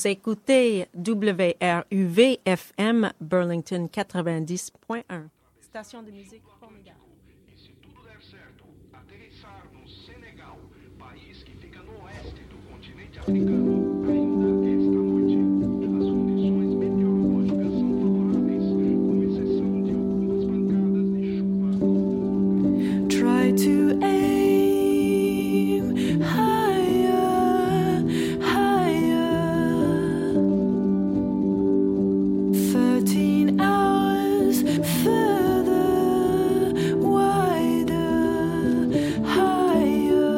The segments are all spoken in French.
Vous écoutez WRUV-FM Burlington 90.1, station de musique formidable. E se tudo der certo, aterrissar no Senegal, país que fica no oeste do continente africano, ainda esta noite. As condições meteorológicas são favoráveis, com exceção de algumas pancadas de chuva. Try to aim higher, higher. 13 hours further, wider, higher.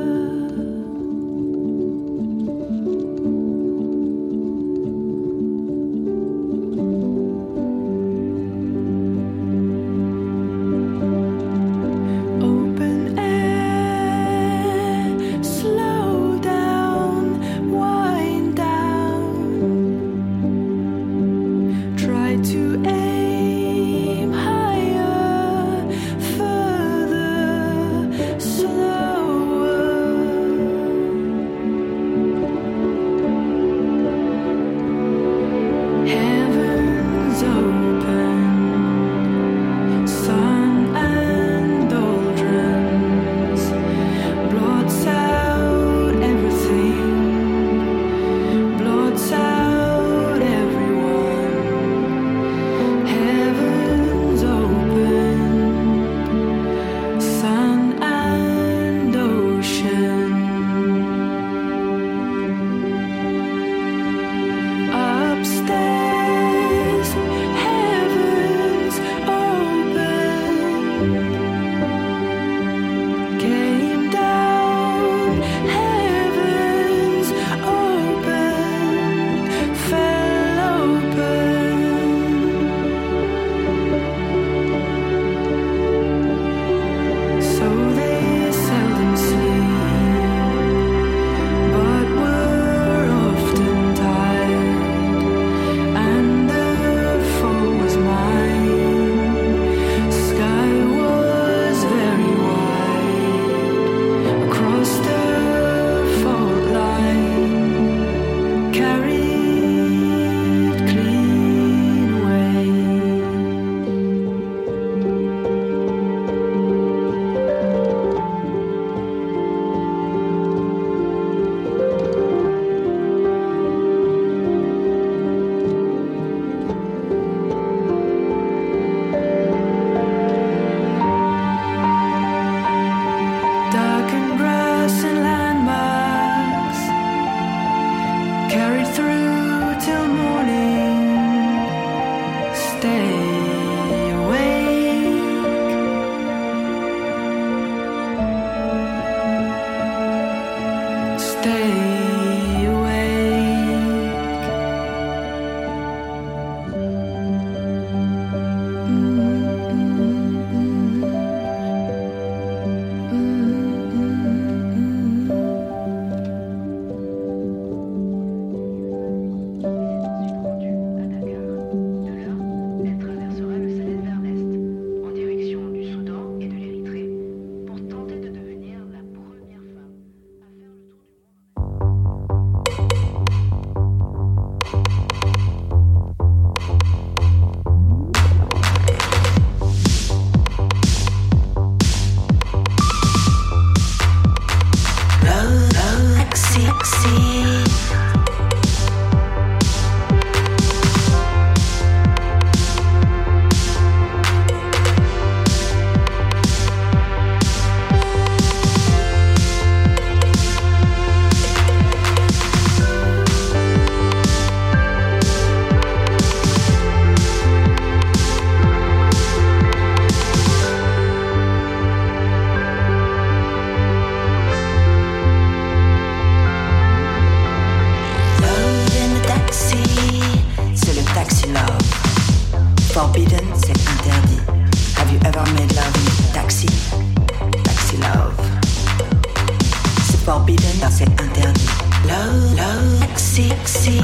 Open air, slow down, wind down. Try to aim higher, further, slower. Heavens open, sun and doldrums, blots out everything, blots out everyone. Heavens open, sun and ocean. Upstairs, heavens open, came down, heavens open, fell open. So they seldom sleep, but were often tired, and the fall was mine. Sky was very wide across the fault line, carried clean away. Darkened grass and landmarks carried through till morning. Stay awake. Stay awake. À Dakar. De là, elle traversera le Sahel vers l'est, en direction du Soudan et de l'Érythrée, pour tenter de devenir la première femme à faire le tour du monde. Love in the taxi, c'est le taxi love. Forbidden, c'est interdit. Have you ever made love in a taxi? Taxi love. C'est forbidden, c'est interdit. Love, love, taxi, taxi.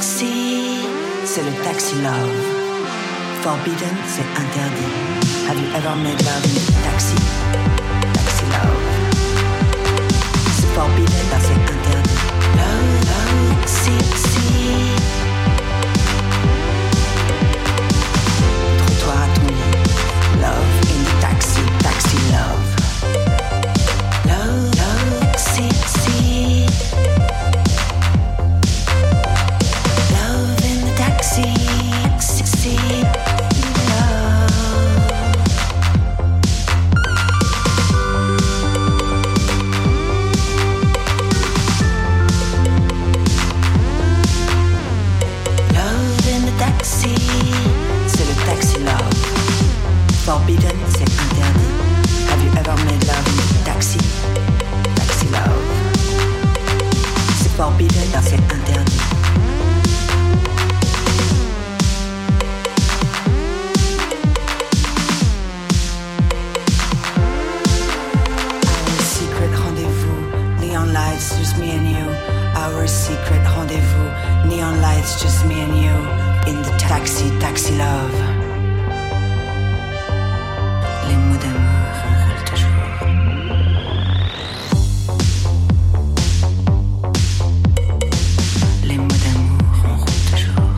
taxi, c'est le taxi love. Forbidden, c'est interdit. Have you ever made love in the taxi? Taxi love. C'est forbidden, là c'est interdit. Love, love, si. Trottoir à ton lit. Love in the taxi, taxi love. Love, love, si. Love in the taxi, Forbidden, c'est interdit. Have you ever made love in a taxi? Taxi love. C'est forbidden, c'est interdit. Our secret rendezvous, neon lights, just me and you. Our secret rendezvous, neon lights, just me and you. In the taxi, taxi love. Les mots d'amour enroulent toujours. Les mots d'amour enroulent toujours.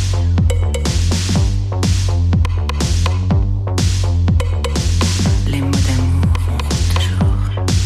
Les mots d'amour enroulent toujours.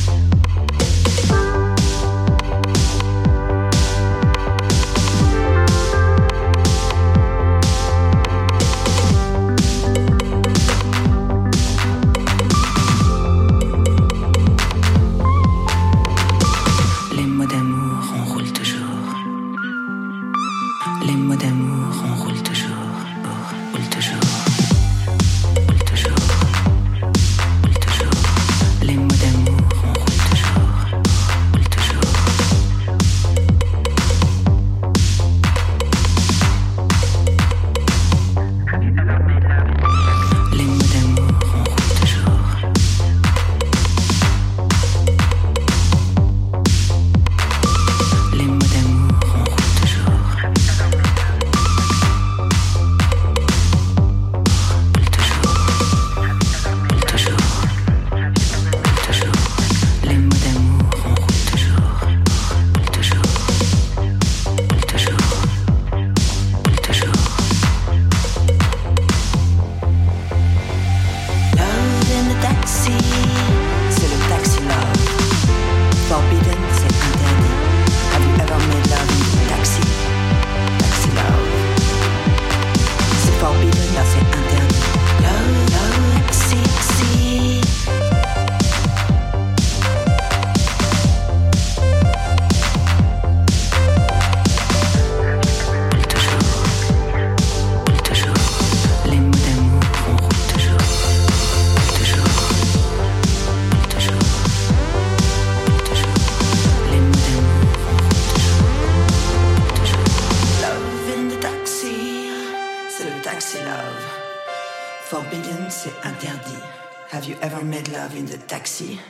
Forbidden, c'est interdit. Have you ever made love in the taxi?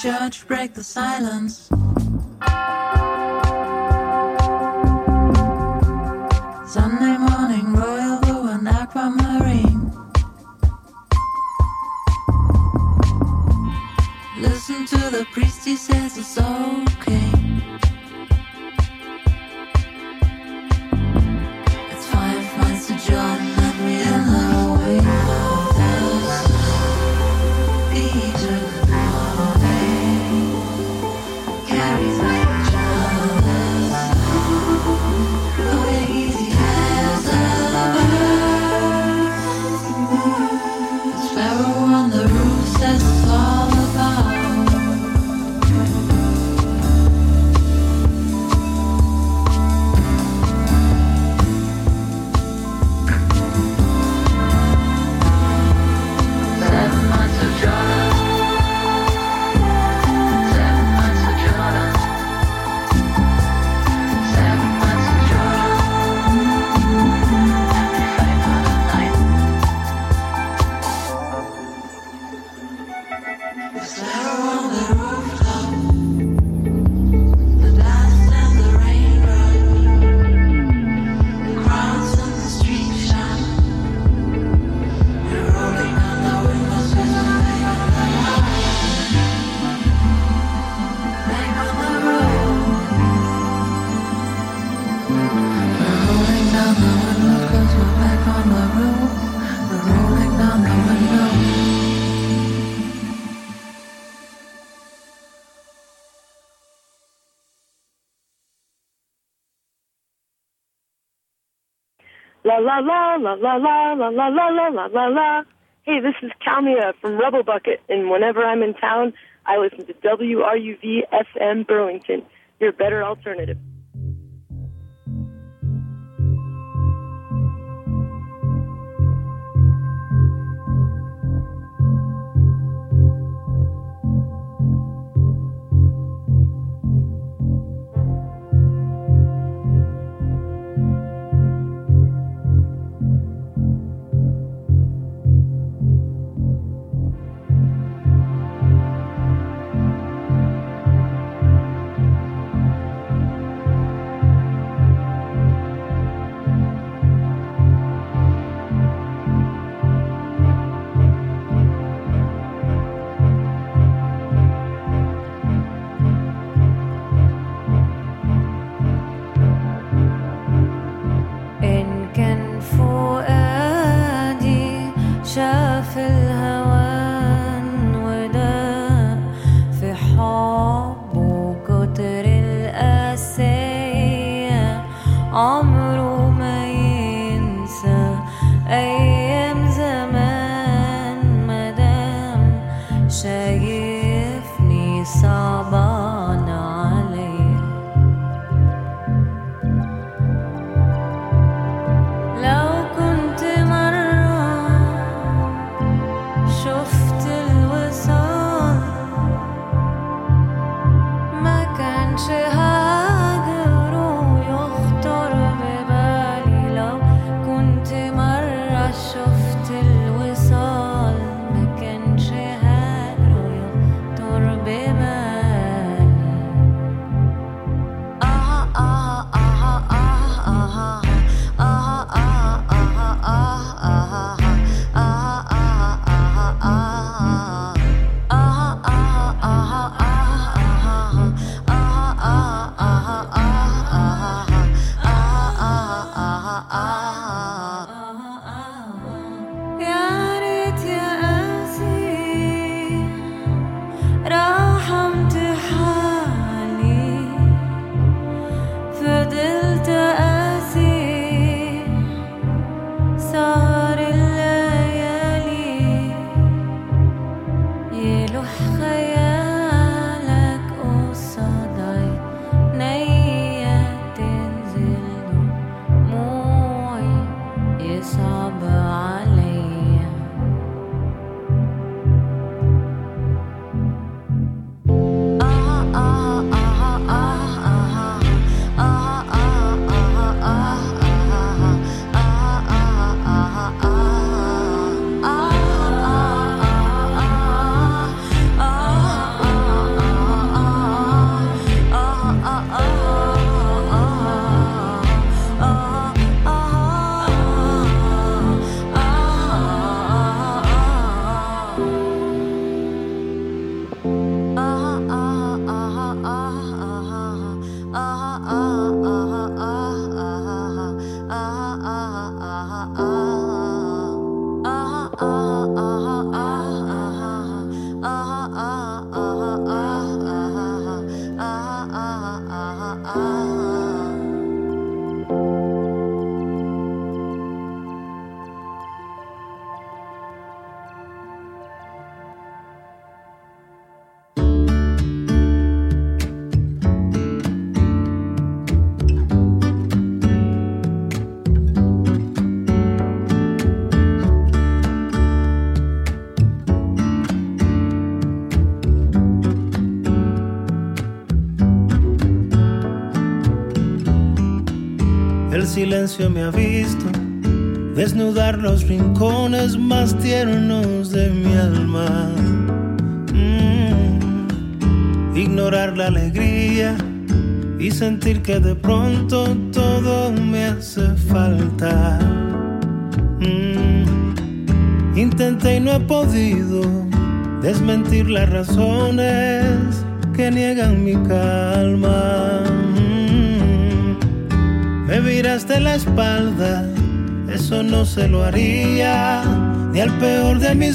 church break the silence. Sunday morning, royal blue and aquamarine. Listen to the priest, he says it's okay. It's 5 miles to Jordan and we in the wake of this. Each of the morning carries like chalice. Going easy as a bird. The sparrow on the roof says it's all about. La la la la la la la la la la la la la. Hey, this is Kalmia from Rebel Bucket, and whenever I'm in town, I listen to WRUV FM Burlington, your better alternative. El silencio me ha visto desnudar los rincones más tiernos de mi alma. Ignorar la alegría y sentir que de pronto todo me hace falta. Intenté y no he podido desmentir las razones que niegan mi calma. Me viraste la espalda, eso no se lo haría ni al peor de mis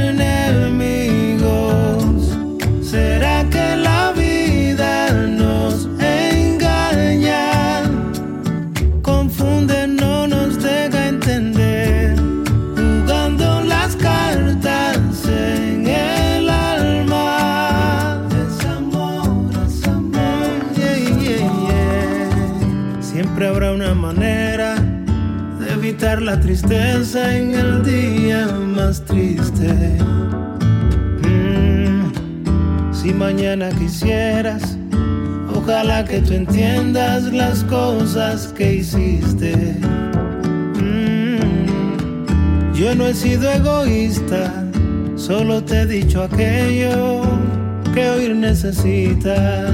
enemigos. ¿Será que la vida nos engaña? Confunde, no nos deja entender, jugando las cartas en el alma. Desamor, desamor, Siempre habrá una manera de evitar la tristeza en el día más triste. Si mañana quisieras, ojalá que tú entiendas las cosas que hiciste. Yo no he sido egoísta, solo te he dicho aquello que oír necesitas.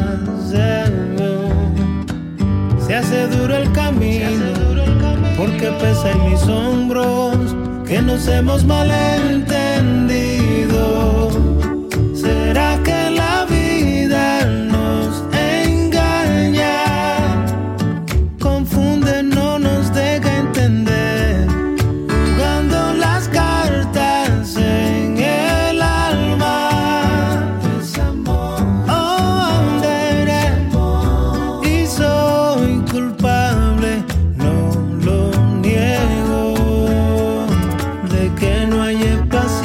Se hace duro el camino, porque pesa en mis hombros que nos hemos malentendido. ¿Será que la vida nos engaña? Confunde, no nos deja entender, jugando las cartas en el alma. Desamor, y soy culpable, no lo niego, de que no haya paciencia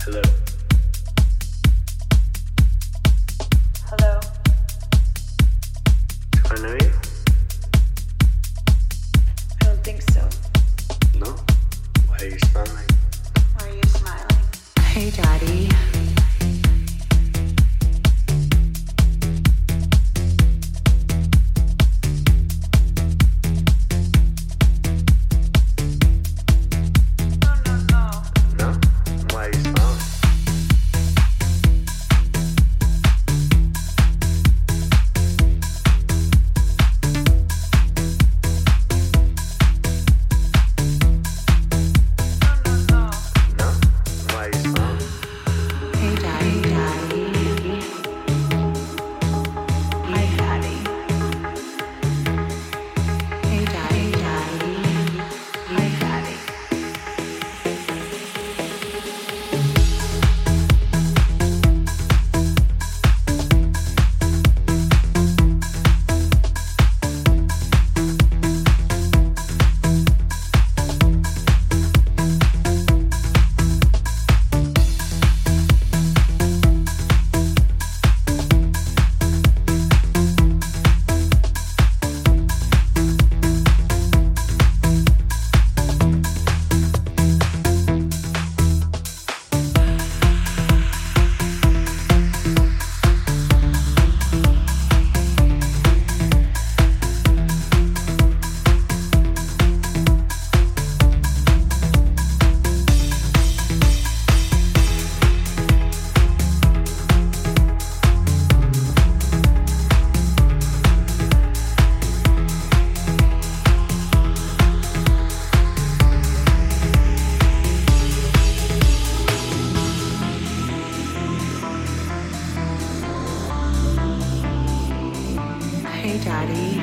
Daddy.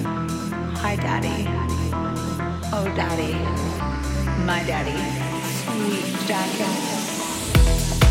Hi, Daddy. Oh, Daddy. My Daddy. Sweet jacket.